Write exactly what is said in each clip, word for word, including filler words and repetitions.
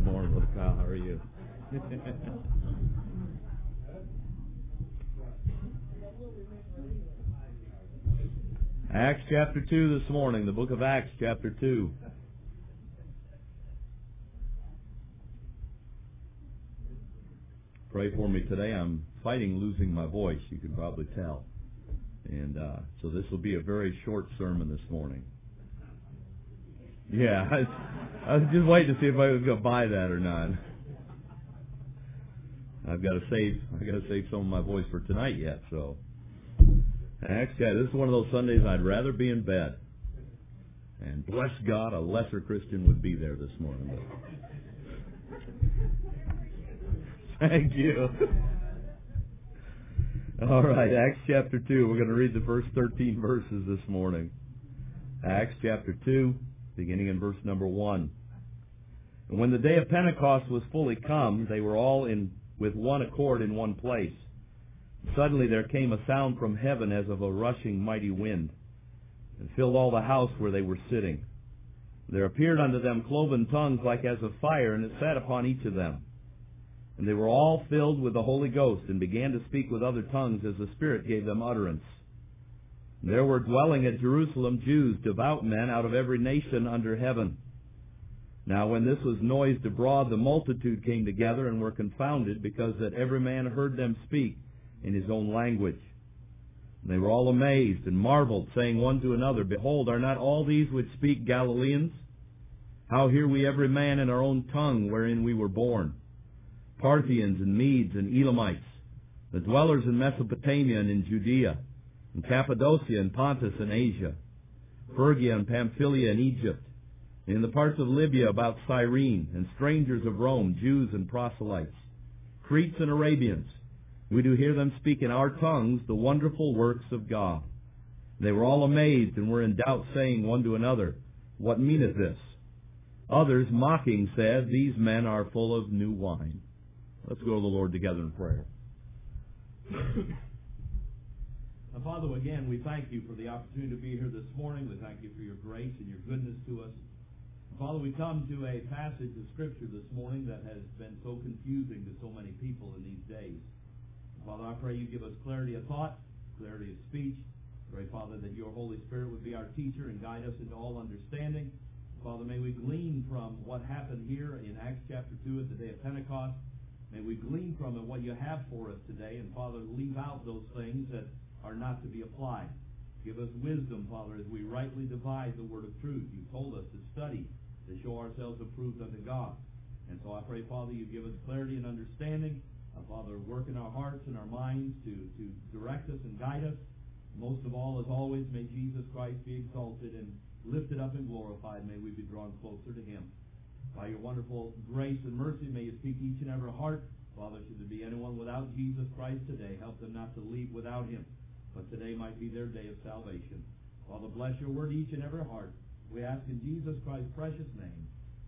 morning, Brother Kyle. How are you? Acts chapter two this morning, the book of Acts chapter two. Pray for me today. I'm fighting losing my voice, you can probably tell. And uh, so this will be a very short sermon this morning. Yeah, I, I was just waiting to see if I was going to buy that or not. I've got to save. I've got to save some of my voice for tonight yet. So, actually, this is one of those Sundays I'd rather be in bed. And bless God, a lesser Christian would be there this morning. Thank you. All right, Acts chapter two. We're going to read the first thirteen verses this morning. Acts chapter two. Beginning in verse number one. And when the day of Pentecost was fully come, they were all in with one accord in one place. Suddenly there came a sound from heaven as of a rushing mighty wind, and filled all the house where they were sitting. There appeared unto them cloven tongues like as of fire, and it sat upon each of them. And they were all filled with the Holy Ghost, and began to speak with other tongues as the Spirit gave them utterance. There were dwelling at Jerusalem Jews, devout men out of every nation under heaven. Now when this was noised abroad, the multitude came together and were confounded, because that every man heard them speak in his own language. And they were all amazed and marveled, saying one to another, Behold, are not all these which speak Galileans? How hear we every man in our own tongue wherein we were born? Parthians and Medes and Elamites, the dwellers in Mesopotamia and in Judea, in Cappadocia and Pontus and Asia, Phrygia and Pamphylia and Egypt, and in the parts of Libya about Cyrene, and strangers of Rome, Jews and proselytes, Cretes and Arabians. We do hear them speak in our tongues the wonderful works of God. They were all amazed and were in doubt, saying one to another, What meaneth this? Others, mocking, said, These men are full of new wine. Let's go to the Lord together in prayer. Now, Father, again, we thank you for the opportunity to be here this morning. We thank you for your grace and your goodness to us. Father, we come to a passage of Scripture this morning that has been so confusing to so many people in these days. Father, I pray you give us clarity of thought, clarity of speech. I pray, Father, that your Holy Spirit would be our teacher and guide us into all understanding. Father, may we glean from what happened here in Acts chapter two at the day of Pentecost. May we glean from it what you have for us today. And, Father, leave out those things that are not to be applied. Give us wisdom, Father, as we rightly divide the word of truth. You told us to study, to show ourselves approved unto God. And so I pray, Father, you give us clarity and understanding. Uh, Father, work in our hearts and our minds to, to direct us and guide us. Most of all, as always, may Jesus Christ be exalted and lifted up and glorified. May we be drawn closer to him. By your wonderful grace and mercy, may you speak each and every heart. Father, should there be anyone without Jesus Christ today, help them not to leave without him. But today might be their day of salvation. Father, bless your word each and every heart. We ask in Jesus Christ's precious name.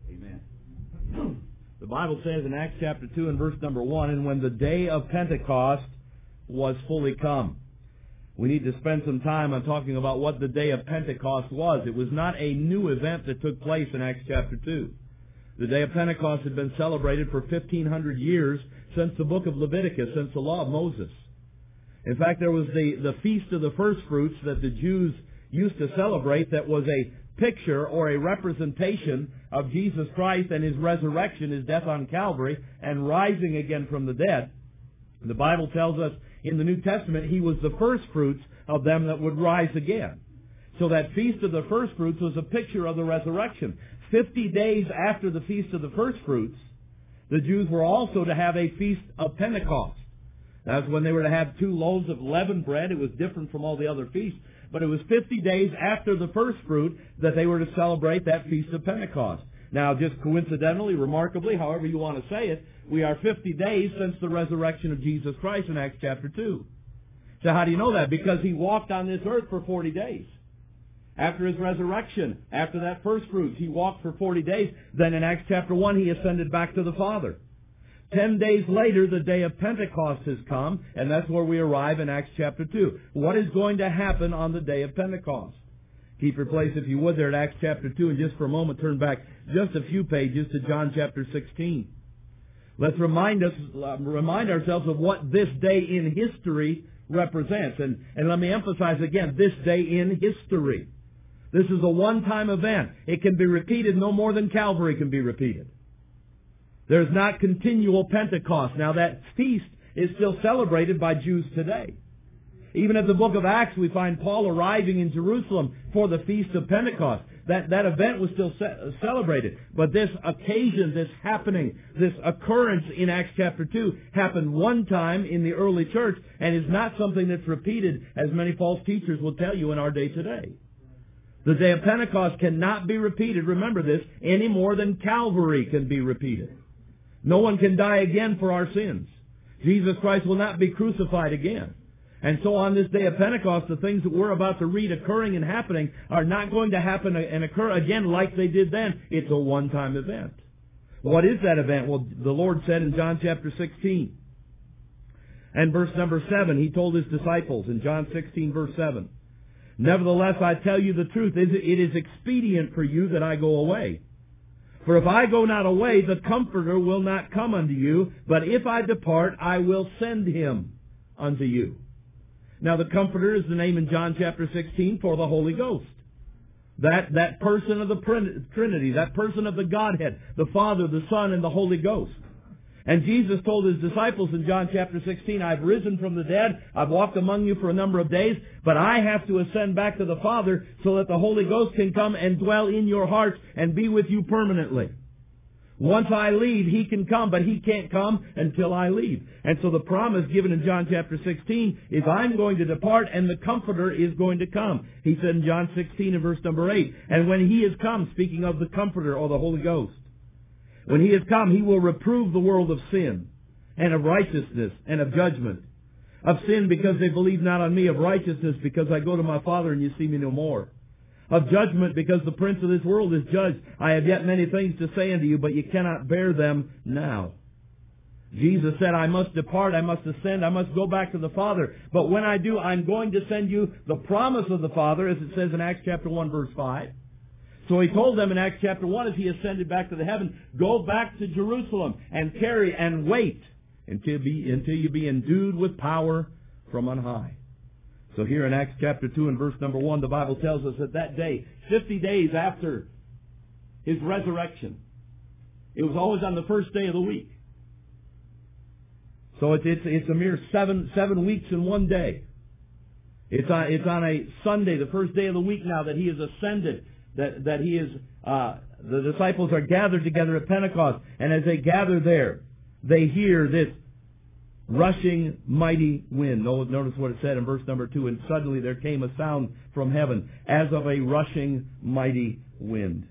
Amen. The Bible says in Acts chapter two and verse number one, And when the day of Pentecost was fully come. We need to spend some time on talking about what the day of Pentecost was. It was not a new event that took place in Acts chapter two. The day of Pentecost had been celebrated for fifteen hundred years since the book of Leviticus, since the law of Moses. In fact, there was the, the Feast of the First Fruits that the Jews used to celebrate that was a picture or a representation of Jesus Christ and his resurrection, his death on Calvary, and rising again from the dead. The Bible tells us in the New Testament he was the first fruits of them that would rise again. So that Feast of the First Fruits was a picture of the resurrection. Fifty days after the Feast of the First Fruits, the Jews were also to have a Feast of Pentecost. That's when they were to have two loaves of leavened bread. It was different from all the other feasts. But it was fifty days after the first fruit that they were to celebrate that Feast of Pentecost. Now, just coincidentally, remarkably, however you want to say it, we are fifty days since the resurrection of Jesus Christ in Acts chapter two. So how do you know that? Because he walked on this earth for forty days. After his resurrection, after that first fruits, he walked for forty days. Then in Acts chapter one, he ascended back to the Father. Ten days later, the day of Pentecost has come, and that's where we arrive in Acts chapter two. What is going to happen on the day of Pentecost? Keep your place, if you would, there at Acts chapter two, and just for a moment turn back just a few pages to John chapter sixteen. Let's remind us, uh, remind ourselves of what this day in history represents. And, and let me emphasize again, this day in history. This is a one-time event. It can be repeated no more than Calvary can be repeated. There's not continual Pentecost. Now that feast is still celebrated by Jews today. Even at the book of Acts, we find Paul arriving in Jerusalem for the Feast of Pentecost. That, that event was still ce- celebrated. But this occasion, this happening, this occurrence in Acts chapter two happened one time in the early church and is not something that's repeated, as many false teachers will tell you in our day today. The day of Pentecost cannot be repeated, remember this, any more than Calvary can be repeated. No one can die again for our sins. Jesus Christ will not be crucified again. And so on this day of Pentecost, the things that we're about to read occurring and happening are not going to happen and occur again like they did then. It's a one-time event. What is that event? Well, the Lord said in John chapter sixteen and verse number seven, He told His disciples in John sixteen verse seven, "Nevertheless, I tell you the truth, it is expedient for you that I go away. For if I go not away, the Comforter will not come unto you, but if I depart, I will send Him unto you." Now, the Comforter is the name in John chapter sixteen for the Holy Ghost. That, that person of the Trinity, that person of the Godhead, the Father, the Son, and the Holy Ghost. And Jesus told His disciples in John chapter sixteen, "I've risen from the dead, I've walked among you for a number of days, but I have to ascend back to the Father so that the Holy Ghost can come and dwell in your hearts and be with you permanently. Once I leave, He can come, but He can't come until I leave." And so the promise given in John chapter sixteen is, I'm going to depart and the Comforter is going to come. He said in John sixteen and verse number eight, "And when He is come," speaking of the Comforter or the Holy Ghost, "when He has come, He will reprove the world of sin and of righteousness and of judgment. Of sin because they believe not on me, of righteousness because I go to my Father and you see me no more. Of judgment because the prince of this world is judged. I have yet many things to say unto you, but you cannot bear them now." Jesus said, "I must depart, I must ascend, I must go back to the Father. But when I do, I'm going to send you the promise of the Father," as it says in Acts chapter one verse five. So He told them in Acts chapter one, as He ascended back to the heaven, "Go back to Jerusalem and tarry and wait until, be, until you be endued with power from on high." So here in Acts chapter two and verse number one, the Bible tells us that that day, fifty days after His resurrection, it was always on the first day of the week. So it's, it's, it's a mere seven, seven weeks in one day. It's on, it's on a Sunday, the first day of the week now, that He has ascended, that, that He is, uh, the disciples are gathered together at Pentecost. And as they gather there, they hear this rushing mighty wind. Notice what it said in verse number two. "And suddenly there came a sound from heaven as of a rushing mighty wind."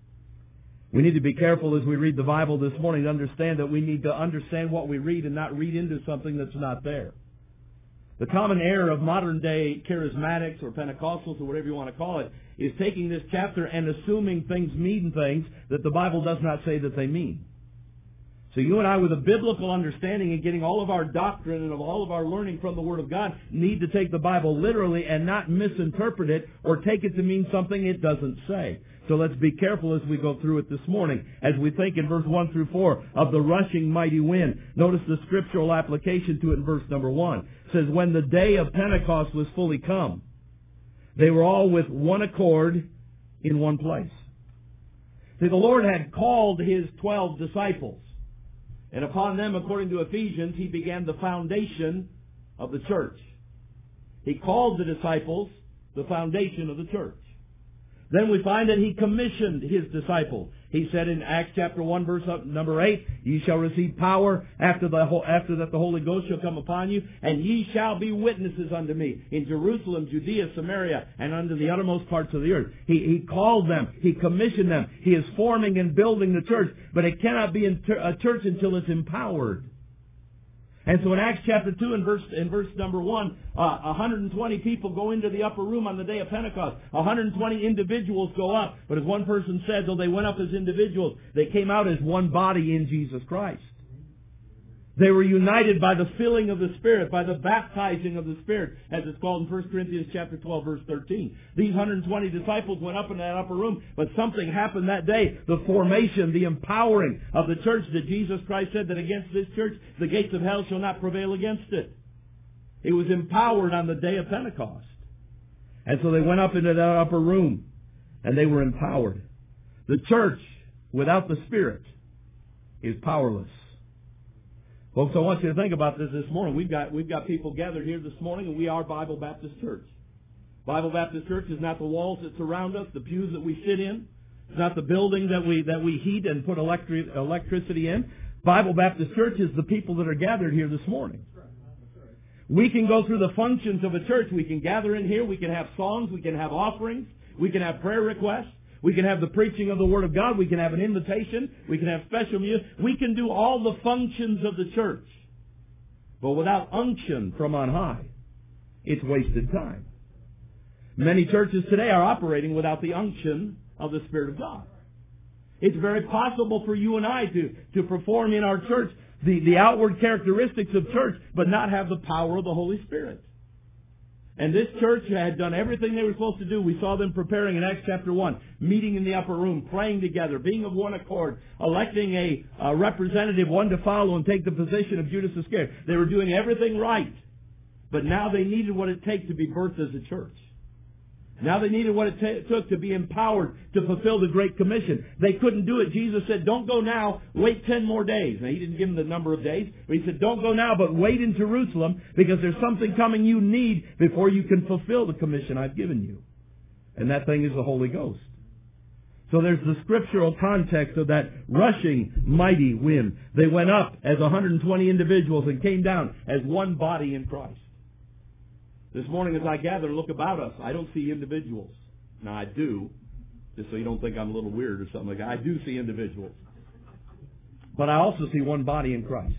We need to be careful as we read the Bible this morning to understand that we need to understand what we read and not read into something that's not there. The common error of modern day charismatics or Pentecostals or whatever you want to call it is taking this chapter and assuming things mean things that the Bible does not say that they mean. So you and I, with a biblical understanding and getting all of our doctrine and of all of our learning from the Word of God, need to take the Bible literally and not misinterpret it or take it to mean something it doesn't say. So let's be careful as we go through it this morning, as we think in verse one through four of the rushing mighty wind. Notice the scriptural application to it in verse number one. It says, "When the day of Pentecost was fully come, they were all with one accord in one place." See, the Lord had called His twelve disciples. And upon them, according to Ephesians, He began the foundation of the church. He called the disciples the foundation of the church. Then we find that He commissioned His disciples. He said in Acts chapter one, verse number eight, "Ye shall receive power after, the, after that the Holy Ghost shall come upon you, and ye shall be witnesses unto me in Jerusalem, Judea, Samaria, and unto the uttermost parts of the earth." He, he called them. He commissioned them. He is forming and building the church, but it cannot be a church until it's empowered. And so in Acts chapter two and verse, in verse number one, uh, one hundred twenty people go into the upper room on the day of Pentecost. one hundred twenty individuals go up. But as one person said, though they went up as individuals, they came out as one body in Jesus Christ. They were united by the filling of the Spirit, by the baptizing of the Spirit, as it's called in First Corinthians chapter twelve, verse thirteen. These one hundred twenty disciples went up in that upper room, but something happened that day. The formation, the empowering of the church that Jesus Christ said that against this church, the gates of hell shall not prevail against it. It was empowered on the day of Pentecost. And so they went up into that upper room, and they were empowered. The church, without the Spirit, is powerless. Folks, I want you to think about this this morning. We've got, we've got people gathered here this morning, and we are Bible Baptist Church. Bible Baptist Church is not the walls that surround us, the pews that we sit in. It's not the building that we, that we heat and put electric, electricity in. Bible Baptist Church is the people that are gathered here this morning. We can go through the functions of a church. We can gather in here. We can have songs. We can have offerings. We can have prayer requests. We can have the preaching of the Word of God. We can have an invitation. We can have special music. We can do all the functions of the church. But without unction from on high, it's wasted time. Many churches today are operating without the unction of the Spirit of God. It's very possible for you and I to, to perform in our church the, the outward characteristics of church, but not have the power of the Holy Spirit. And this church had done everything they were supposed to do. We saw them preparing in Acts chapter one, meeting in the upper room, praying together, being of one accord, electing a, a representative, one to follow and take the position of Judas Iscariot. They were doing everything right. But now they needed what it takes to be birthed as a church. Now they needed what it t- took to be empowered to fulfill the Great Commission. They couldn't do it. Jesus said, don't go now, wait ten more days. Now, He didn't give them the number of days, but He said, don't go now, but wait in Jerusalem, because there's something coming you need before you can fulfill the commission I've given you. And that thing is the Holy Ghost. So there's the scriptural context of that rushing mighty wind. They went up as one hundred twenty individuals and came down as one body in Christ. This morning as I gather and look about us, I don't see individuals. Now I do, just so you don't think I'm a little weird or something like that. I do see individuals. But I also see one body in Christ.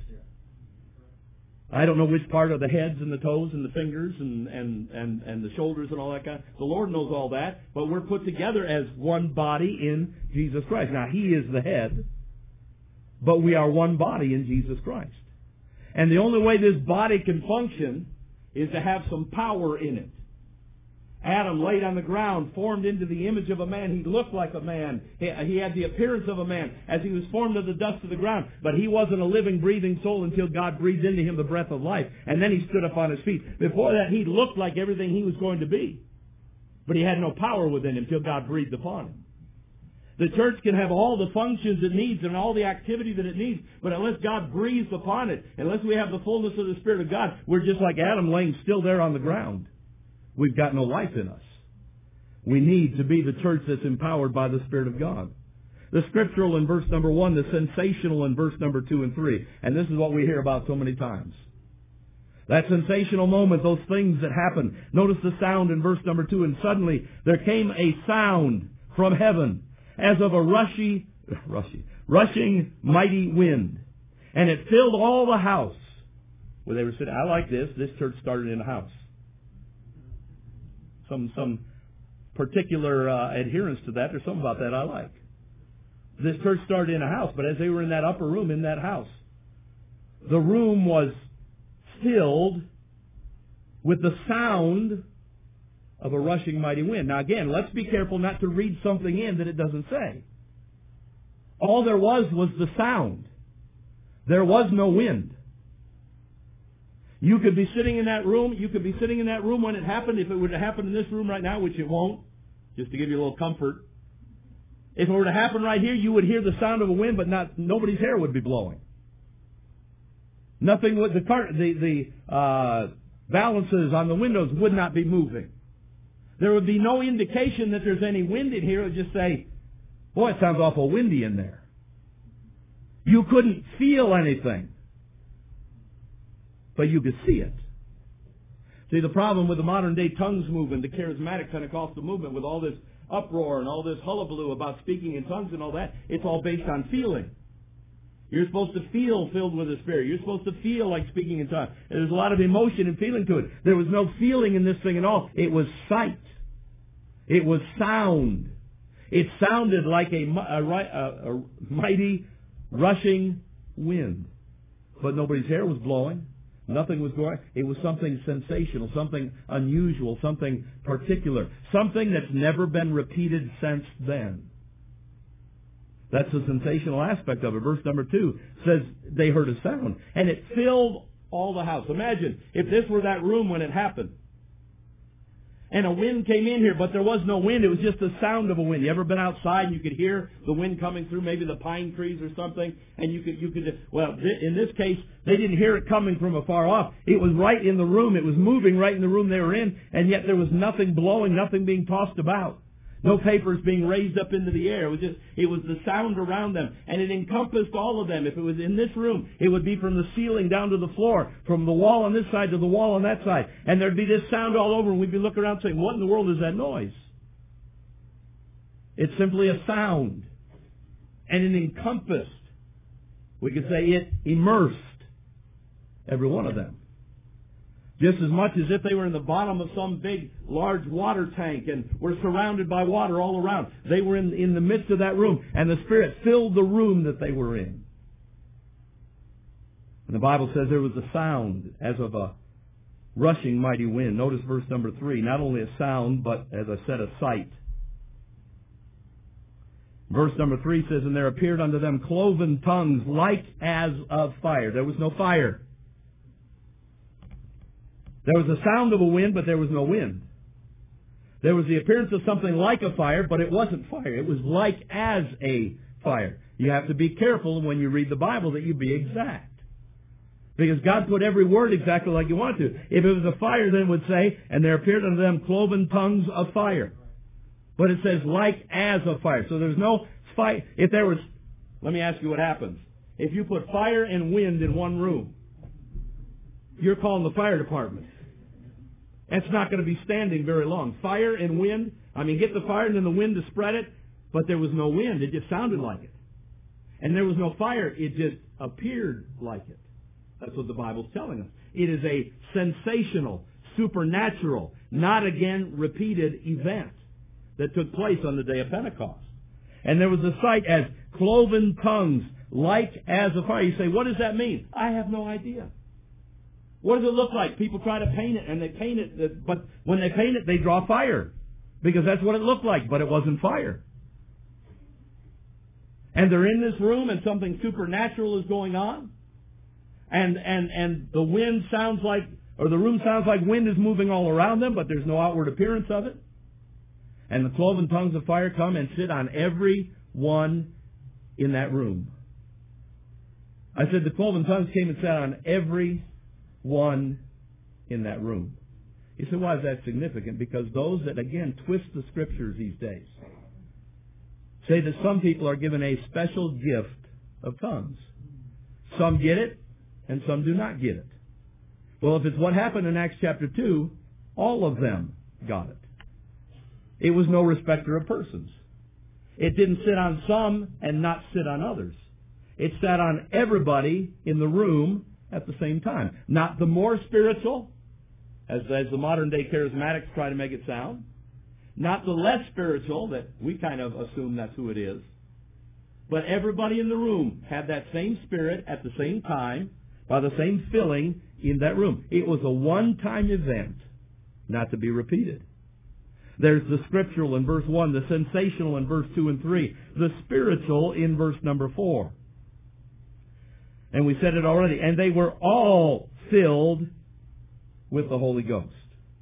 I don't know which part of the heads and the toes and the fingers and, and, and, and the shoulders and all that kind of, the Lord knows all that, but we're put together as one body in Jesus Christ. Now He is the head, but we are one body in Jesus Christ. And the only way this body can function is to have some power in it. Adam laid on the ground, formed into the image of a man. He looked like a man. He, he had the appearance of a man as he was formed of the dust of the ground. But he wasn't a living, breathing soul until God breathed into him the breath of life. And then he stood up on his feet. Before that, he looked like everything he was going to be. But he had no power within him until God breathed upon him. The church can have all the functions it needs and all the activity that it needs, but unless God breathes upon it, unless we have the fullness of the Spirit of God, we're just like Adam laying still there on the ground. We've got no life in us. We need to be the church that's empowered by the Spirit of God. The scriptural in verse number one, the sensational in verse number two and three. And this is what we hear about so many times. That sensational moment, those things that happen. Notice the sound in verse number two. And suddenly there came a sound from heaven, as of a rushy, rushy, rushing mighty wind. And it filled all the house where they were sitting. I like this. This church started in a house. Some some particular uh, adherence to that. There's something about that I like. This church started in a house, but as they were in that upper room in that house, the room was filled with the sound of a rushing mighty wind. Now again, let's be careful not to read something in that it doesn't say. All there was was the sound. There was no wind. You could be sitting in that room, you could be sitting in that room when it happened. If it were to happen in this room right now, which it won't, just to give you a little comfort. If it were to happen right here, you would hear the sound of a wind, but not nobody's hair would be blowing. Nothing would, the, the, the uh, balances on the windows would not be moving. There would be no indication that there's any wind in here. It would just say, boy, it sounds awful windy in there. You couldn't feel anything, but you could see it. See, the problem with the modern day tongues movement, the charismatic Pentecostal movement, with all this uproar and all this hullabaloo about speaking in tongues and all that, it's all based on feeling. You're supposed to feel filled with the Spirit. You're supposed to feel like speaking in tongues. And there's a lot of emotion and feeling to it. There was no feeling in this thing at all. It was sight. It was sound. It sounded like a, a, a, a mighty rushing wind. but nobody's hair was blowing. Nothing was going. It was something sensational, something unusual, something particular, something that's never been repeated since then. That's the sensational aspect of it. Verse number two says they heard a sound, and it filled all the house. Imagine if this were that room when it happened. And a wind came in here, but there was no wind. It was just the sound of a wind. You ever been outside and you could hear the wind coming through, maybe the pine trees or something, and you could, you could, well, in this case, they didn't hear it coming from afar off. It was right in the room. It was moving right in the room they were in, and yet there was nothing blowing, nothing being tossed about. No papers being raised up into the air. It was just, it was the sound around them. And it encompassed all of them. If it was in this room, it would be from the ceiling down to the floor, from the wall on this side to the wall on that side. And there'd be this sound all over, and we'd be looking around saying, what in the world is that noise? It's simply a sound. And it encompassed, we could say it immersed every one of them. Just as much as if they were in the bottom of some big, large water tank and were surrounded by water all around. They were in, in the midst of that room, and the Spirit filled the room that they were in. And the Bible says there was a sound as of a rushing mighty wind. Notice verse number three. Not only a sound, but, as I said, a sight. Verse number three says, and there appeared unto them cloven tongues like as of fire. There was no fire. There was the sound of a wind, but there was no wind. There was the appearance of something like a fire, but it wasn't fire. It was like as a fire. You have to be careful when you read the Bible that you be exact. Because God put every word exactly like you want to. If it was a fire, then it would say, and there appeared unto them cloven tongues of fire. But it says like as a fire. So there's no fire. If there was, let me ask you what happens. If you put fire and wind in one room, you're calling the fire department. It's not going to be standing very long. Fire and wind, I mean, get the fire and then the wind to spread it, but there was no wind. It just sounded like it. And there was no fire. It just appeared like it. That's what the Bible's telling us. It is a sensational, supernatural, not again repeated event that took place on the day of Pentecost. And there was a sight as cloven tongues, like as a fire. You say, what does that mean? I have no idea. What does it look like? People try to paint it, and they paint it, but when they paint it, they draw fire. Because that's what it looked like, but it wasn't fire. And they're in this room, and something supernatural is going on. And, and, and the wind sounds like, or the room sounds like wind is moving all around them, but there's no outward appearance of it. And the cloven tongues of fire come and sit on every one in that room. I said the cloven tongues came and sat on every one in that room. You say, why is that significant? Because those that, again, twist the Scriptures these days say that some people are given a special gift of tongues. Some get it, and some do not get it. Well, if it's what happened in Acts chapter two, all of them got it. It was no respecter of persons. It didn't sit on some and not sit on others. It sat on everybody in the room at the same time. Not the more spiritual, as, as the modern day charismatics try to make it sound. Not the less spiritual, that we kind of assume that's who it is. But everybody in the room had that same spirit at the same time, by the same filling in that room. It was a one-time event, not to be repeated. There's the scriptural in verse one, the sensational in verse two and three, the spiritual in verse number four. And we said it already. And they were all filled with the Holy Ghost.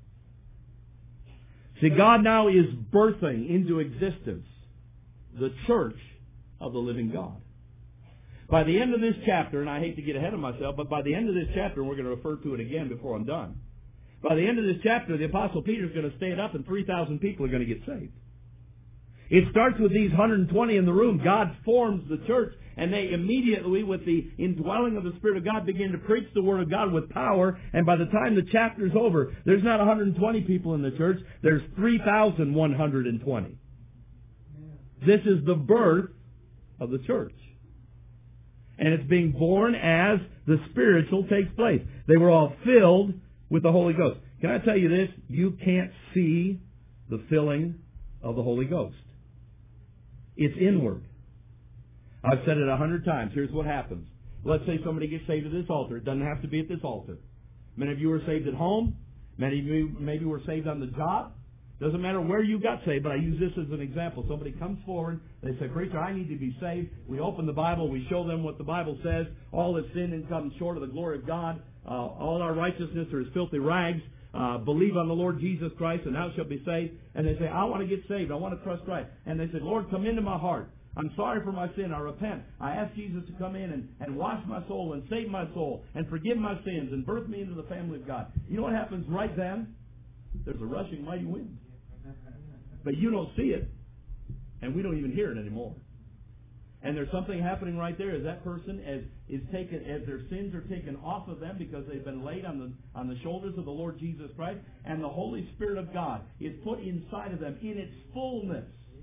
See, God now is birthing into existence the church of the living God. By the end of this chapter, and I hate to get ahead of myself, but by the end of this chapter, and we're going to refer to it again before I'm done. By the end of this chapter, the Apostle Peter is going to stand up and three thousand people are going to get saved. It starts with these one hundred twenty in the room. God forms the church, and they immediately, with the indwelling of the Spirit of God, begin to preach the Word of God with power. And by the time the chapter's over, there's not one hundred twenty people in the church. There's three thousand one hundred twenty. This is the birth of the church. And it's being born as the spiritual takes place. They were all filled with the Holy Ghost. Can I tell you this? You can't see the filling of the Holy Ghost. It's inward. I've said it a hundred times. Here's what happens. Let's say somebody gets saved at this altar. It doesn't have to be at this altar. Many of you were saved at home. Many of you maybe were saved on the job. Doesn't matter where you got saved, but I use this as an example. Somebody comes forward, they say, "Preacher, I need to be saved." We open the Bible, we show them what the Bible says. All is sin and comes short of the glory of God. Uh, all our righteousness are as filthy rags. Uh, believe on the Lord Jesus Christ, and thou shalt be saved. And they say, "I want to get saved. I want to trust Christ." And they say, "Lord, come into my heart. I'm sorry for my sin. I repent. I ask Jesus to come in and, and wash my soul and save my soul and forgive my sins and birth me into the family of God." You know what happens right then? There's a rushing mighty wind. But you don't see it, and we don't even hear it anymore. And there's something happening right there as that person as is taken, as their sins are taken off of them because they've been laid on the on the shoulders of the Lord Jesus Christ, and the Holy Spirit of God is put inside of them in its fullness.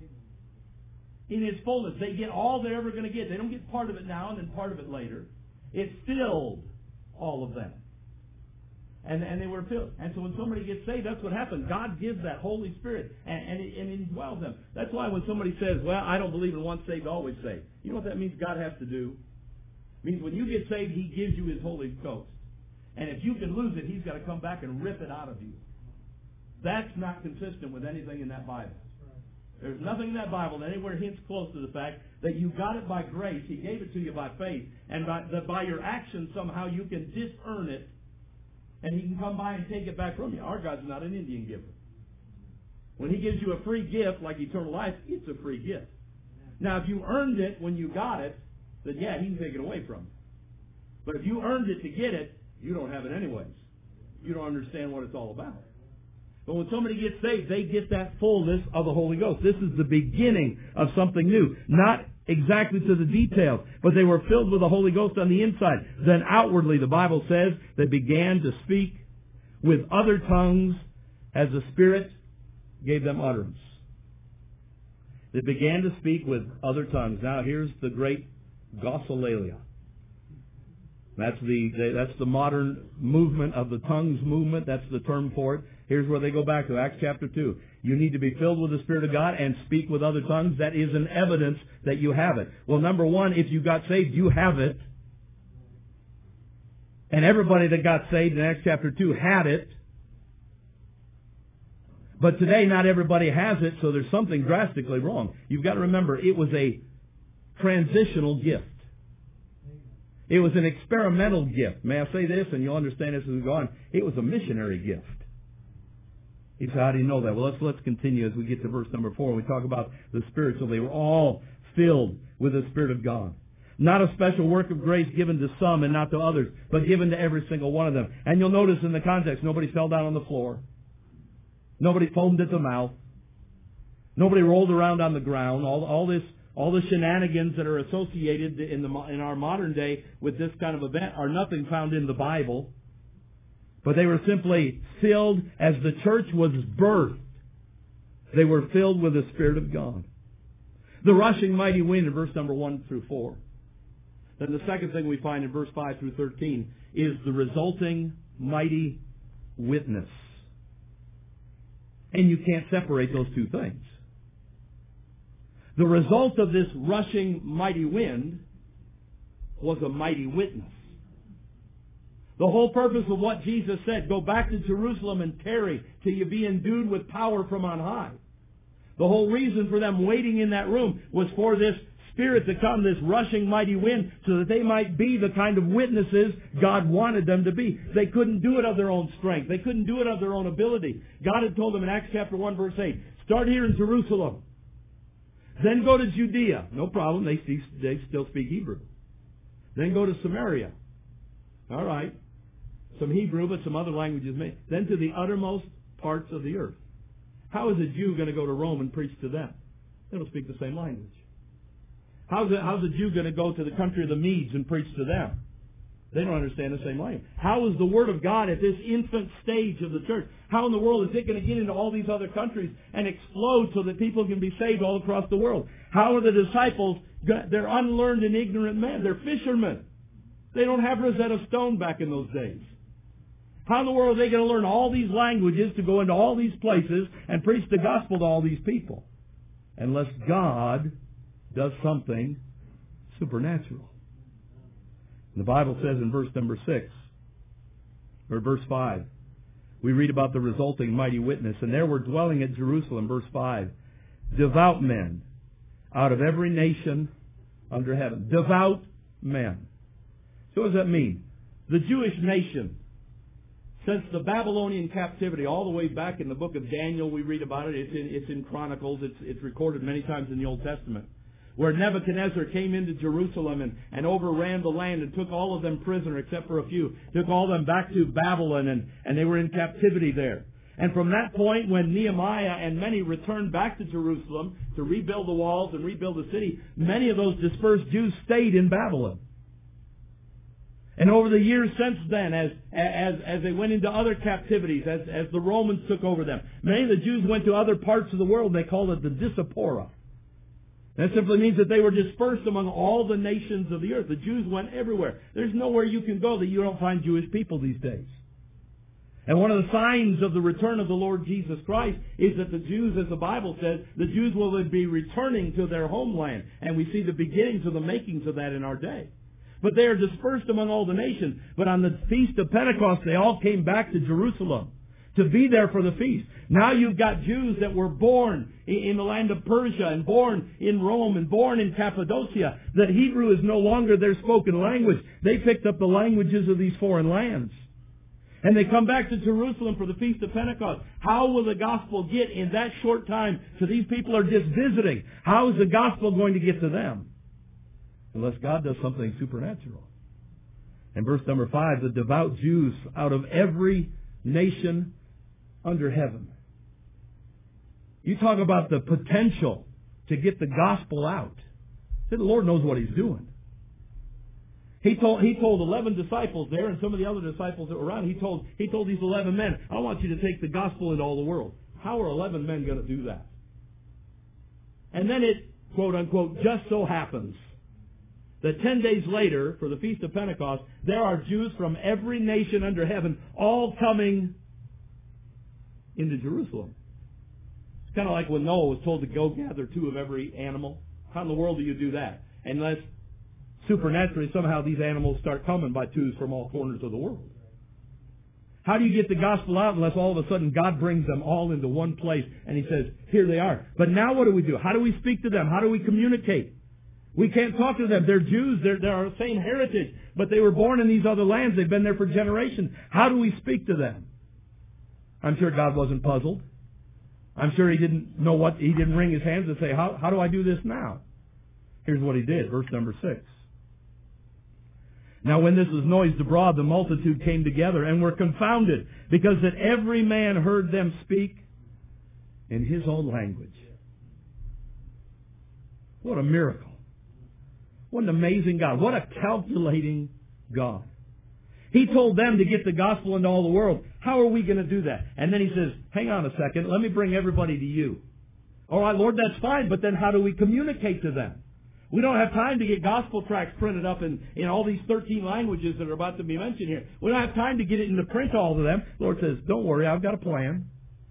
In its fullness. They get all they're ever going to get. They don't get part of it now and then part of it later. It filled all of them. And, and they were filled. And so when somebody gets saved, that's what happens. God gives that Holy Spirit and, and, it, and it indwells them. That's why when somebody says, "Well, I don't believe in once saved, always saved." You know what that means God has to do? It means when you get saved, He gives you His Holy Ghost. And if you can lose it, He's got to come back and rip it out of you. That's not consistent with anything in that Bible. There's nothing in that Bible that anywhere hints close to the fact that you got it by grace. He gave it to you by faith. And by, that by your actions somehow you can disearn it. And He can come by and take it back from you. Our God's not an Indian giver. When He gives you a free gift like eternal life, it's a free gift. Now, if you earned it when you got it, then yeah, He can take it away from you. But if you earned it to get it, you don't have it anyways. You don't understand what it's all about. But when somebody gets saved, they get that fullness of the Holy Ghost. This is the beginning of something new. Not exactly to the details, but they were filled with the Holy Ghost on the inside. Then outwardly, the Bible says, they began to speak with other tongues as the Spirit gave them utterance. They began to speak with other tongues. Now here's the great glossolalia. That's the, that's the modern movement of the tongues movement. That's the term for it. Here's where they go back to, Acts chapter two. You need to be filled with the Spirit of God and speak with other tongues. That is an evidence that you have it. Well, number one, if you got saved, you have it. And everybody that got saved in Acts chapter two had it. But today, not everybody has it, so there's something drastically wrong. You've got to remember, it was a transitional gift. It was an experimental gift. May I say this, and you'll understand this as we go on. It was a missionary gift. He said, "How do you know that?" Well, let's let's continue as we get to verse number four. We talk about the spiritual. They were all filled with the Spirit of God. Not a special work of grace given to some and not to others, but given to every single one of them. And you'll notice in the context, nobody fell down on the floor. Nobody foamed at the mouth. Nobody rolled around on the ground. All, all this, all the shenanigans that are associated in the in our modern day with this kind of event are nothing found in the Bible. But they were simply filled as the church was birthed. They were filled with the Spirit of God. The rushing mighty wind in verse number one through four. Then the second thing we find in verse five through thirteen is the resulting mighty witness. And you can't separate those two things. The result of this rushing mighty wind was a mighty witness. The whole purpose of what Jesus said, "Go back to Jerusalem and tarry till you be endued with power from on high." The whole reason for them waiting in that room was for this Spirit to come, this rushing mighty wind, so that they might be the kind of witnesses God wanted them to be. They couldn't do it of their own strength. They couldn't do it of their own ability. God had told them in Acts chapter one, verse eight, start here in Jerusalem. Then go to Judea. No problem. They, they still speak Hebrew. Then go to Samaria. All right. Some Hebrew, but some other languages. Then to the uttermost parts of the earth. How is a Jew going to go to Rome and preach to them? They don't speak the same language. How's a, how's a Jew going to go to the country of the Medes and preach to them? They don't understand the same language. How is the Word of God at this infant stage of the church? How in the world is it going to get into all these other countries and explode so that people can be saved all across the world? How are the disciples, they're unlearned and ignorant men. They're fishermen. They don't have Rosetta Stone back in those days. How in the world are they going to learn all these languages to go into all these places and preach the gospel to all these people? Unless God does something supernatural. The Bible says in verse number six, or verse five, we read about the resulting mighty witness. And there were dwelling at Jerusalem, verse five, devout men out of every nation under heaven. Devout men. So what does that mean? The Jewish nation, since the Babylonian captivity, all the way back in the book of Daniel, we read about it. It's in, it's in Chronicles. It's, it's recorded many times in the Old Testament, where Nebuchadnezzar came into Jerusalem and, and overran the land and took all of them prisoner except for a few. Took all of them back to Babylon, and, and they were in captivity there. And from that point, when Nehemiah and many returned back to Jerusalem to rebuild the walls and rebuild the city, many of those dispersed Jews stayed in Babylon. And over the years since then, as, as, as they went into other captivities, as, as the Romans took over them, many of the Jews went to other parts of the world. They called it the Diaspora. That simply means that they were dispersed among all the nations of the earth. The Jews went everywhere. There's nowhere you can go that you don't find Jewish people these days. And one of the signs of the return of the Lord Jesus Christ is that the Jews, as the Bible says, the Jews will be returning to their homeland. And we see the beginnings of the makings of that in our day. But they are dispersed among all the nations. But on the Feast of Pentecost, they all came back to Jerusalem to be there for the feast. Now you've got Jews that were born in the land of Persia and born in Rome and born in Cappadocia. That Hebrew is no longer their spoken language. They picked up the languages of these foreign lands. And they come back to Jerusalem for the Feast of Pentecost. How will the gospel get in that short time to these people who are just visiting? How is the gospel going to get to them? Unless God does something supernatural. And verse number five, the devout Jews out of every nation under heaven. You talk about the potential to get the gospel out. The Lord knows what He's doing. He told, he told eleven disciples there, and some of the other disciples that were around, he told, he told these eleven men, I want you to take the gospel into all the world. How are eleven men going to do that? And then it, quote unquote, just so happens that ten days later, for the Feast of Pentecost, there are Jews from every nation under heaven all coming into Jerusalem. It's kind of like when Noah was told to go gather two of every animal. How in the world do you do that? Unless supernaturally somehow these animals start coming by twos from all corners of the world. How do you get the gospel out unless all of a sudden God brings them all into one place and He says, here they are. But now what do we do? How do we speak to them? How do we communicate? We can't talk to them. They're Jews. They're, they're our same heritage. But they were born in these other lands. They've been there for generations. How do we speak to them? I'm sure God wasn't puzzled. I'm sure He didn't know what, He didn't wring His hands and say, how, how do I do this now? Here's what He did. Verse number six. Now when this was noised abroad, the multitude came together and were confounded, because that every man heard them speak in his own language. What a miracle. What an amazing God. What a calculating God. He told them to get the gospel into all the world. How are we going to do that? And then He says, hang on a second, let me bring everybody to you. All right, Lord, that's fine, but then how do we communicate to them? We don't have time to get gospel tracts printed up in, in all these thirteen languages that are about to be mentioned here. We don't have time to get it into print, all of them. The Lord says, don't worry, I've got a plan.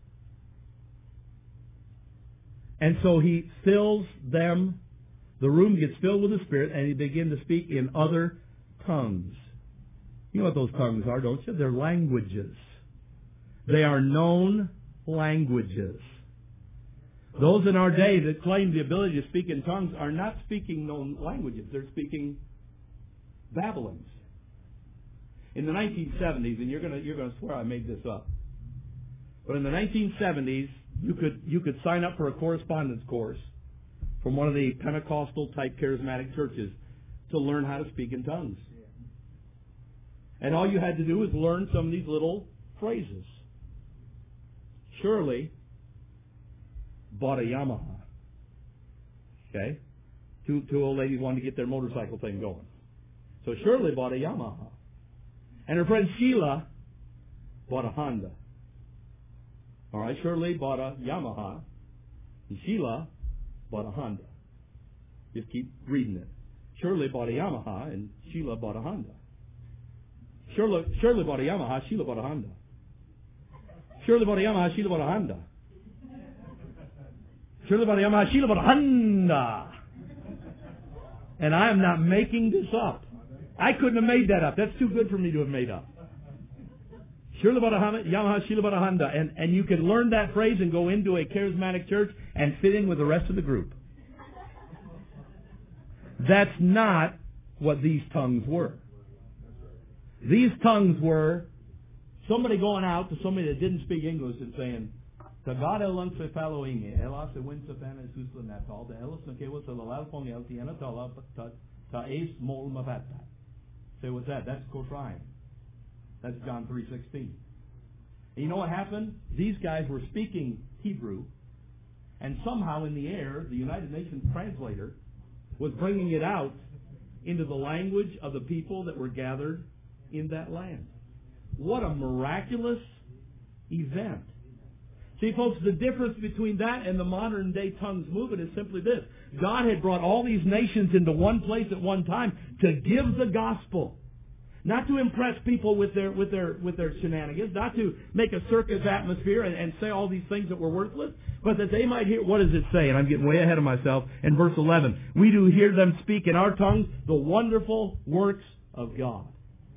And so He fills them, the room gets filled with the Spirit, and He begins to speak in other tongues. You know what those tongues are, don't you? They're languages. They are known languages. Those in our day that claim the ability to speak in tongues are not speaking known languages. They're speaking babblings. In the nineteen seventies, and you're going to you're going to swear I made this up, but in the nineteen seventies, you could you could sign up for a correspondence course from one of the Pentecostal type charismatic churches to learn how to speak in tongues. And all you had to do was learn some of these little phrases. Surely bought a Yamaha. Okay? Two, two old ladies wanted to get their motorcycle thing going. So Shirley bought a Yamaha. And her friend Sheila bought a Honda. All right, Shirley bought a Yamaha. And Sheila bought a Honda. Just keep reading it. Shirley bought a Yamaha and Sheila bought a Honda. Shirley, Shirley bought a Yamaha, Sheila bought a Honda. Shirley bought a Yamaha, Sheila bought a Honda. Shirley bought a Yamaha, Sheila bought a Honda. And I am not making this up. I couldn't have made that up. That's too good for me to have made up. Yamaha Shilabara Honda. And, and you can learn that phrase and go into a charismatic church and fit in with the rest of the group. That's not what these tongues were. These tongues were somebody going out to somebody that didn't speak English and saying, Tagada lang sa paloinge, ela se win sa panas huslan natal, the elas na kewa sa lalal pong el tiana tala ta ace mol mavata. Say what's that? That's Kotrayim. That's John three sixteen. And you know what happened? These guys were speaking Hebrew, and somehow in the air, the United Nations translator was bringing it out into the language of the people that were gathered in that land. What a miraculous event. See, folks, the difference between that and the modern day tongues movement is simply this. God had brought all these nations into one place at one time to give the gospel. Not to impress people with their with their with their shenanigans, not to make a circus atmosphere and, and say all these things that were worthless, but that they might hear. What does it say? And I'm getting way ahead of myself. In verse eleven, we do hear them speak in our tongues the wonderful works of God.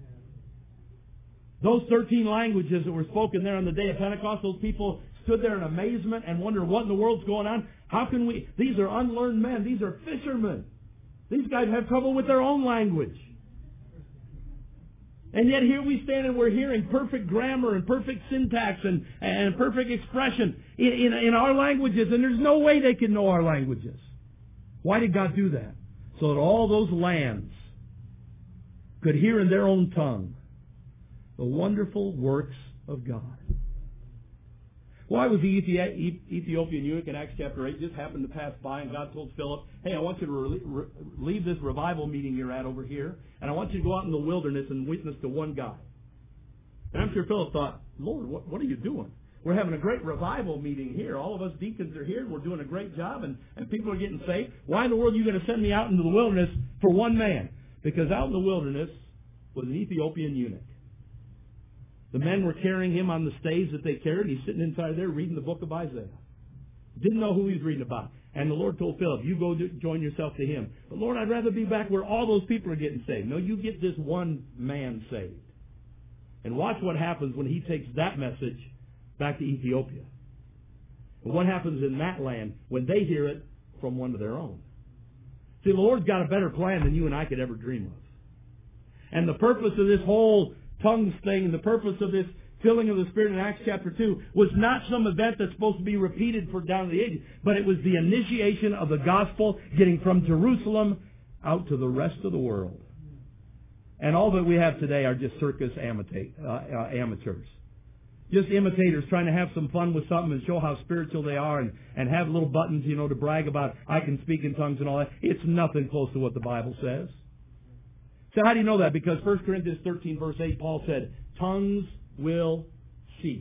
Those thirteen languages that were spoken there on the day of Pentecost, those people stood there in amazement and wondered what in the world's going on. How can we? These are unlearned men. These are fishermen. These guys have trouble with their own language. And yet here we stand and we're hearing perfect grammar and perfect syntax and, and perfect expression in, in, in our languages, and there's no way they can know our languages. Why did God do that? So that all those lands could hear in their own tongue the wonderful works of God. Why was the Ethiopian eunuch in Acts chapter eight just happened to pass by, and God told Philip, hey, I want you to leave this revival meeting you're at over here, and I want you to go out in the wilderness and witness to one guy. And I'm sure Philip thought, Lord, what, what are you doing? We're having a great revival meeting here. All of us deacons are here, and we're doing a great job, and, and people are getting saved. Why in the world are you going to send me out into the wilderness for one man? Because out in the wilderness was an Ethiopian eunuch. The men were carrying him on the staves that they carried. He's sitting inside there reading the book of Isaiah. Didn't know who he was reading about. And the Lord told Philip, you go do, join yourself to him. But Lord, I'd rather be back where all those people are getting saved. No, you get this one man saved. And watch what happens when he takes that message back to Ethiopia. And what happens in that land when they hear it from one of their own. See, the Lord's got a better plan than you and I could ever dream of. And the purpose of this whole tongues thing, the purpose of this filling of the Spirit in Acts chapter two was not some event that's supposed to be repeated for down the ages, but it was the initiation of the gospel getting from Jerusalem out to the rest of the world. And all that we have today are just circus amata- uh, uh, amateurs. Just imitators trying to have some fun with something and show how spiritual they are and, and have little buttons, you know, to brag about, I can speak in tongues and all that. It's nothing close to what the Bible says. So how do you know that? Because First Corinthians thirteen, verse eight, Paul said, tongues will cease.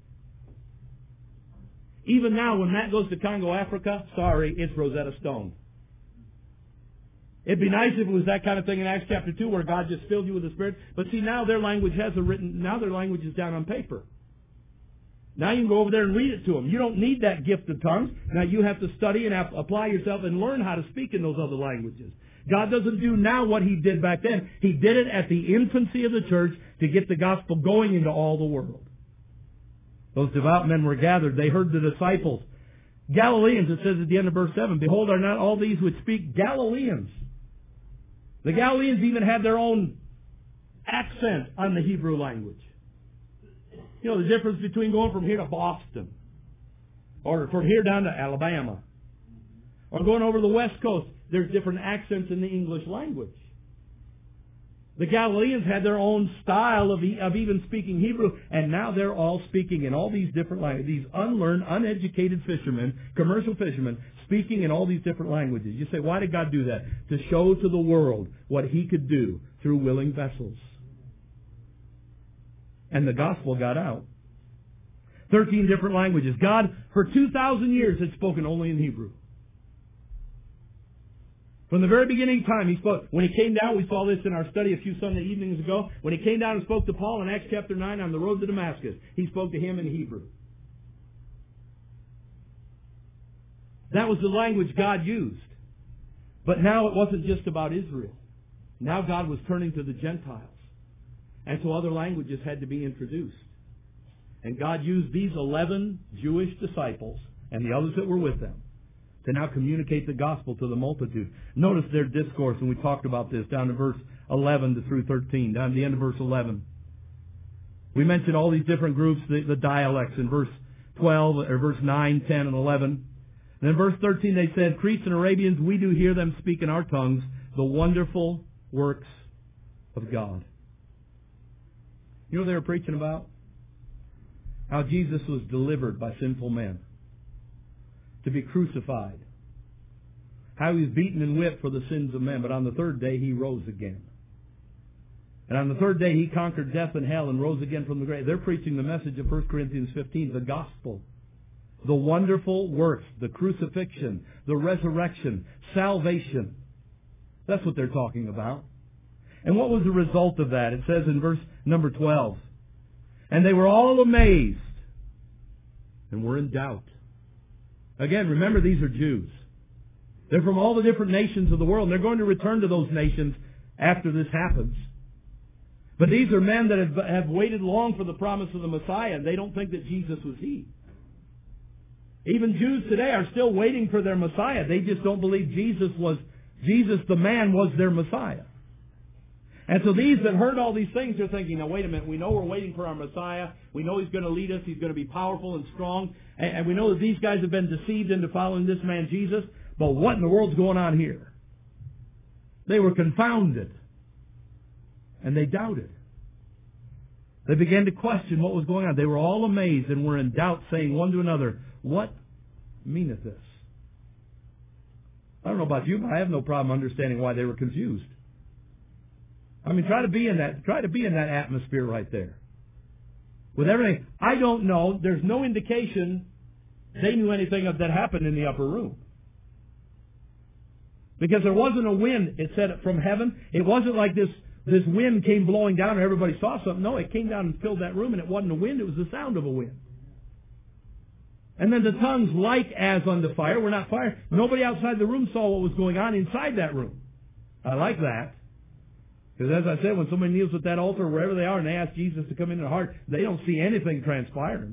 Even now, when Matt goes to Congo, Africa, sorry, it's Rosetta Stone. It'd be nice if it was that kind of thing in Acts chapter two where God just filled you with the Spirit. But see, now their language has a written, now their language is down on paper. Now you can go over there and read it to them. You don't need that gift of tongues. Now you have to study and apply yourself and learn how to speak in those other languages. God doesn't do now what He did back then. He did it at the infancy of the church to get the gospel going into all the world. Those devout men were gathered. They heard the disciples. Galileans, it says at the end of verse seven, behold, are not all these which speak Galileans? The Galileans even had their own accent on the Hebrew language. You know, the difference between going from here to Boston, or from here down to Alabama, or going over the West Coast. There's different accents in the English language. The Galileans had their own style of, of even speaking Hebrew, and now they're all speaking in all these different languages. These unlearned, uneducated fishermen, commercial fishermen, speaking in all these different languages. You say, why did God do that? To show to the world what He could do through willing vessels. And the gospel got out. Thirteen different languages. God, for two thousand years, had spoken only in Hebrew. From the very beginning of time, He spoke. When He came down, we saw this in our study a few Sunday evenings ago. When He came down and spoke to Paul in Acts chapter nine on the road to Damascus, He spoke to him in Hebrew. That was the language God used. But now it wasn't just about Israel. Now God was turning to the Gentiles. And so other languages had to be introduced. And God used these eleven Jewish disciples and the others that were with them to now communicate the gospel to the multitude. Notice their discourse, and we talked about this down to verse eleven to through thirteen, down to the end of verse eleven. We mentioned all these different groups, the, the dialects in verse twelve, or verse nine, ten, and eleven. And in verse thirteen they said, Cretes and Arabians, we do hear them speak in our tongues the wonderful works of God. You know what they were preaching about? How Jesus was delivered by sinful men to be crucified. How He was beaten and whipped for the sins of men, but on the third day He rose again. And on the third day He conquered death and hell and rose again from the grave. They're preaching the message of First Corinthians fifteen, the gospel. The wonderful works, the crucifixion, the resurrection, salvation. That's what they're talking about. And what was the result of that? It says in verse number twelve, and they were all amazed and were in doubt. Again, remember, these are Jews. They're from all the different nations of the world, and they're going to return to those nations after this happens. But these are men that have, have waited long for the promise of the Messiah, and they don't think that Jesus was He. Even Jews today are still waiting for their Messiah. They just don't believe Jesus was, Jesus the man was their Messiah. And so these that heard all these things are thinking, now wait a minute, we know we're waiting for our Messiah. We know He's going to lead us. He's going to be powerful and strong. And, and we know that these guys have been deceived into following this man Jesus. But what in the world's going on here? They were confounded. And they doubted. They began to question what was going on. They were all amazed and were in doubt, saying one to another, what meaneth this? I don't know about you, but I have no problem understanding why they were confused. I mean, try to be in that, try to be in that atmosphere right there. With everything, I don't know, there's no indication they knew anything of that happened in the upper room. Because there wasn't a wind, it said, from heaven. It wasn't like this, this wind came blowing down and everybody saw something. No, it came down and filled that room, and it wasn't a wind, it was the sound of a wind. And then the tongues, like as unto fire, were not fire. Nobody outside the room saw what was going on inside that room. I like that. Because as I said, when somebody kneels at that altar, wherever they are, and they ask Jesus to come into their heart, they don't see anything transpiring.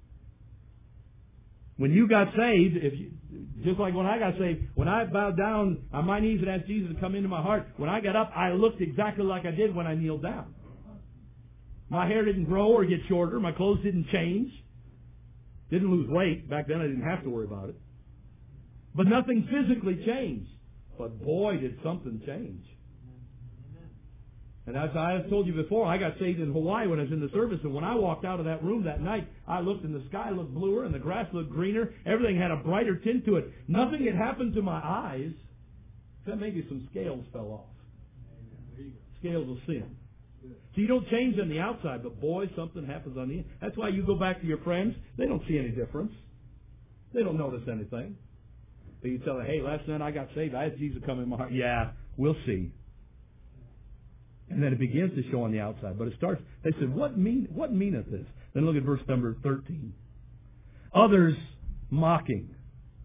When you got saved, if you, just like when I got saved, when I bowed down on my knees and asked Jesus to come into my heart, when I got up, I looked exactly like I did when I kneeled down. My hair didn't grow or get shorter. My clothes didn't change. Didn't lose weight. Back then I didn't have to worry about it. But nothing physically changed. But boy, did something change. And as I have told you before, I got saved in Hawaii when I was in the service, and when I walked out of that room that night, I looked and the sky looked bluer and the grass looked greener. Everything had a brighter tint to it. Nothing had happened to my eyes, except maybe some scales fell off. Scales of sin. So you don't change on the outside, but boy, something happens on the inside. That's why you go back to your friends, they don't see any difference. They don't notice anything. But you tell them, hey, last night I got saved, I had Jesus come in my heart. Yeah, we'll see. And then it begins to show on the outside. But it starts, they said, what mean, what meaneth this? Then look at verse number thirteen. Others mocking.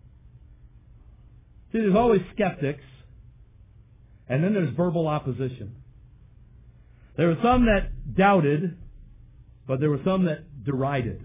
See, there's always skeptics. And then there's verbal opposition. There were some that doubted, but there were some that derided.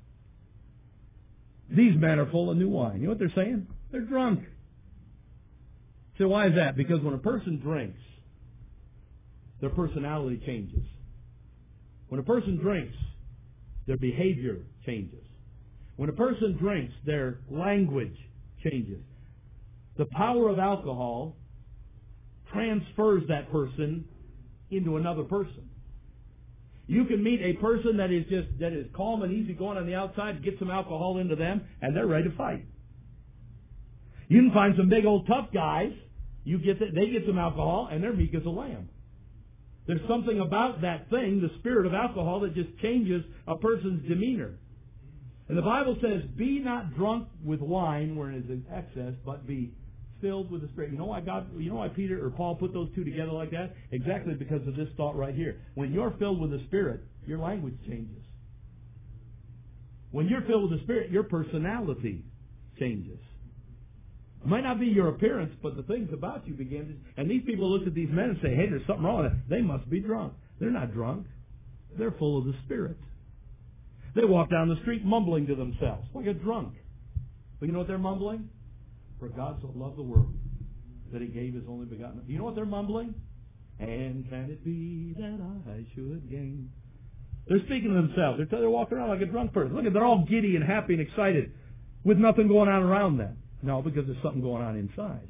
These men are full of new wine. You know what they're saying? They're drunk. So why is that? Because when a person drinks, their personality changes. When a person drinks, their behavior changes. When a person drinks, their language changes. The power of alcohol transfers that person into another person. You can meet a person that is just that is calm and easy going on the outside, get some alcohol into them, and they're ready to fight. You can find some big old tough guys. You get that they get some alcohol, and they're meek as a lamb. There's something about that thing, the spirit of alcohol, that just changes a person's demeanor. And the Bible says, "Be not drunk with wine, where it is in excess, but be filled with the Spirit." You know why God? You know why Peter or Paul put those two together like that? Exactly because of this thought right here. When you're filled with the Spirit, your language changes. When you're filled with the Spirit, your personality changes. It might not be your appearance, but the things about you begin to... And these people look at these men and say, hey, there's something wrong with them. They must be drunk. They're not drunk. They're full of the Spirit. They walk down the street mumbling to themselves, like a drunk. But you know what they're mumbling? For God so loved the world that He gave His only begotten. You know what they're mumbling? And can it be that I should gain? They're speaking to themselves. They're, they're walking around like a drunk person. Look at, they're all giddy and happy and excited with nothing going on around them. No, because there's something going on inside.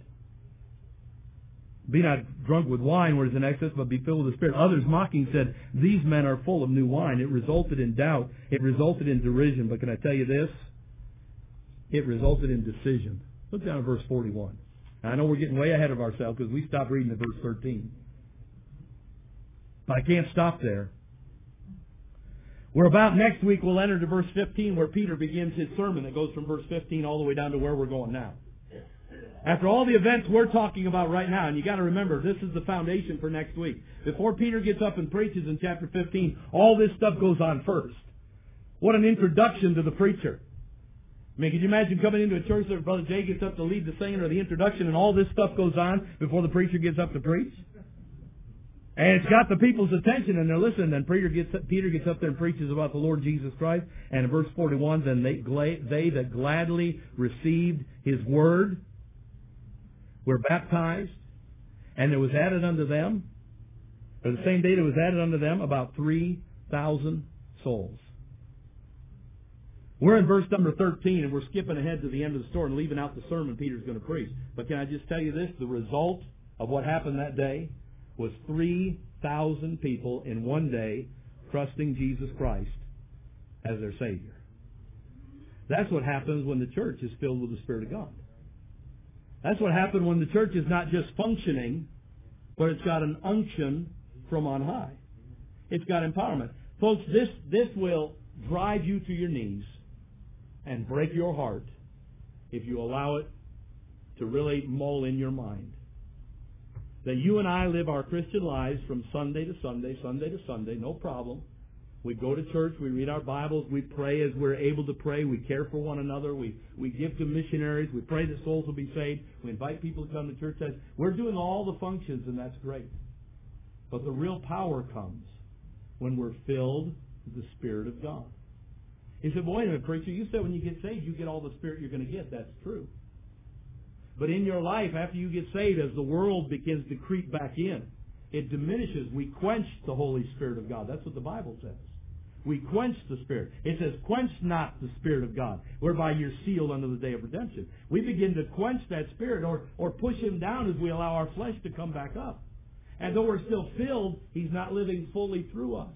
Be not drunk with wine where it's in excess, but be filled with the Spirit. Others mocking said, these men are full of new wine. It resulted in doubt. It resulted in derision. But can I tell you this? It resulted in decision. Look down at verse forty-one. Now, I know we're getting way ahead of ourselves because we stopped reading at verse thirteen. But I can't stop there. We're about next week, we'll enter to verse fifteen where Peter begins his sermon that goes from verse fifteen all the way down to where we're going now. After all the events we're talking about right now, and you got to remember, this is the foundation for next week. Before Peter gets up and preaches in chapter fifteen, all this stuff goes on first. What an introduction to the preacher. I mean, can you imagine coming into a church where Brother Jay gets up to lead the singing or the introduction and all this stuff goes on before the preacher gets up to preach? And it's got the people's attention and they're listening. And Peter gets, Peter gets up there and preaches about the Lord Jesus Christ. And in verse forty-one, then they, they that gladly received His word were baptized, and there was added unto them, or the same day there was added unto them about three thousand souls. We're in verse number thirteen, and we're skipping ahead to the end of the story and leaving out the sermon Peter's going to preach. But can I just tell you this? The result of what happened that day was three thousand people in one day trusting Jesus Christ as their Savior. That's what happens when the church is filled with the Spirit of God. That's what happened when the church is not just functioning, but it's got an unction from on high. It's got empowerment. Folks, this, this will drive you to your knees and break your heart if you allow it to really mull in your mind. That you and I live our Christian lives from Sunday to Sunday, Sunday to Sunday, no problem. We go to church, we read our Bibles, we pray as we're able to pray, we care for one another, we, we give to missionaries, we pray that souls will be saved, we invite people to come to church. We're doing all the functions, and that's great. But the real power comes when we're filled with the Spirit of God. He said, well, wait a minute, preacher, you said when you get saved, you get all the Spirit you're going to get. That's true. But in your life, after you get saved, as the world begins to creep back in, it diminishes. We quench the Holy Spirit of God. That's what the Bible says. We quench the Spirit. It says, quench not the Spirit of God, whereby you're sealed unto the day of redemption. We begin to quench that Spirit or, or push Him down as we allow our flesh to come back up. And though we're still filled, He's not living fully through us.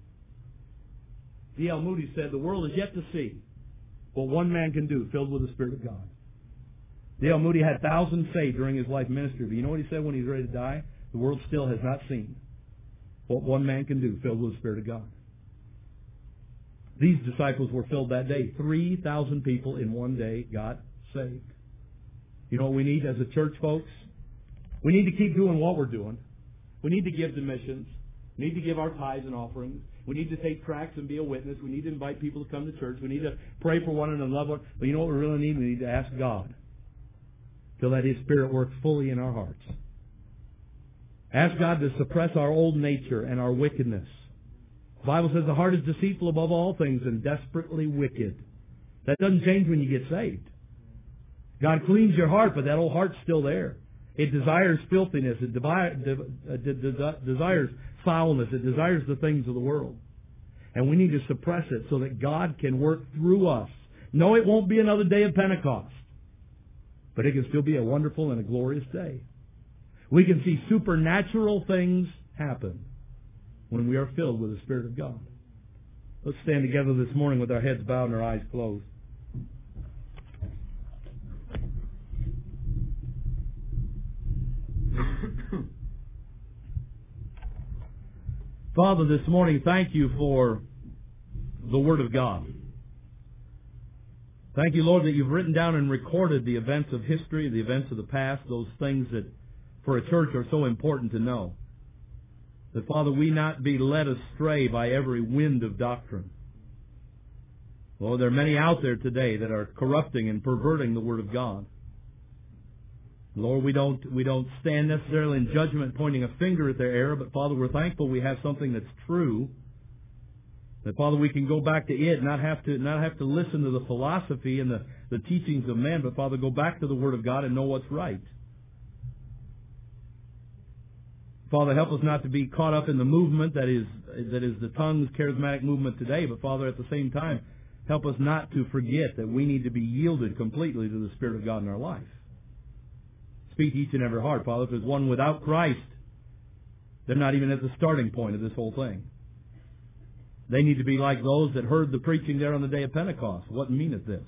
D L Moody said, the world is yet to see what one man can do filled with the Spirit of God. D L Moody had thousands saved during his life ministry. But you know what he said when he's ready to die? The world still has not seen what one man can do filled with the Spirit of God. These disciples were filled that day. three thousand people in one day got saved. You know what we need as a church, folks? We need to keep doing what we're doing. We need to give to missions. We need to give our tithes and offerings. We need to take tracts and be a witness. We need to invite people to come to church. We need to pray for one another and love one. But you know what we really need? We need to ask God to let His Spirit work fully in our hearts. Ask God to suppress our old nature and our wickedness. The Bible says the heart is deceitful above all things and desperately wicked. That doesn't change when you get saved. God cleans your heart, but that old heart's still there. It desires filthiness. It devi- de- de- de- desires foulness. It desires the things of the world. And we need to suppress it so that God can work through us. No, it won't be another day of Pentecost. But it can still be a wonderful and a glorious day. We can see supernatural things happen when we are filled with the Spirit of God. Let's stand together this morning with our heads bowed and our eyes closed. Father, this morning, thank you for the Word of God. Thank you, Lord, that you've written down and recorded the events of history, the events of the past, those things that for a church are so important to know. That, Father, we not be led astray by every wind of doctrine. Lord, there are many out there today that are corrupting and perverting the Word of God. Lord, we don't we don't stand necessarily in judgment pointing a finger at their error, but Father, we're thankful we have something that's true. That Father, we can go back to it, not have to not have to listen to the philosophy and the, the teachings of men, but Father, go back to the Word of God and know what's right. Father, help us not to be caught up in the movement that is that is the tongues charismatic movement today, but Father, at the same time, help us not to forget that we need to be yielded completely to the Spirit of God in our life. Speak to each and every heart, Father. If there's one without Christ, they're not even at the starting point of this whole thing. They need to be like those that heard the preaching there on the day of Pentecost. What meaneth this?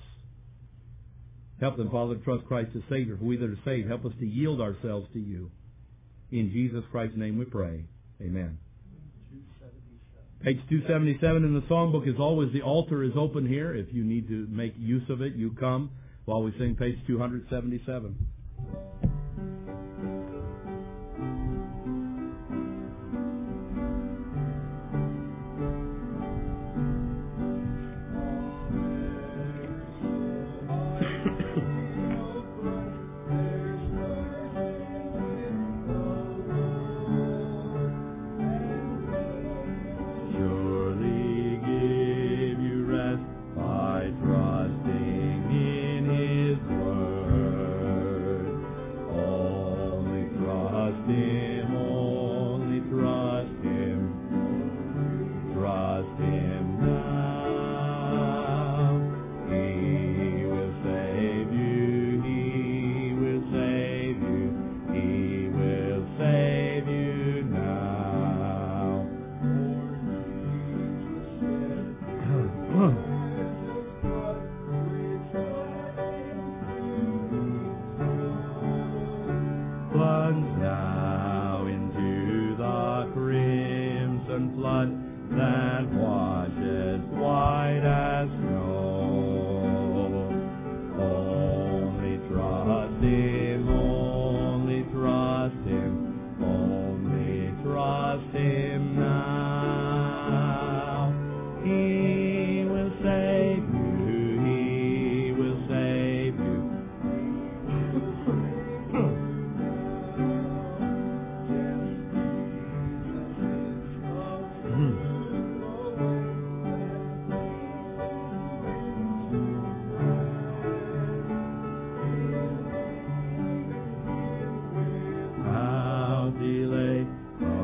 Help them, Father, to trust Christ as Savior. For we that are saved, help us to yield ourselves to you. In Jesus Christ's name we pray. Amen. Page two seventy-seven in the songbook, as always, the altar is open here. If you need to make use of it, you come while we sing page two seventy-seven. Delay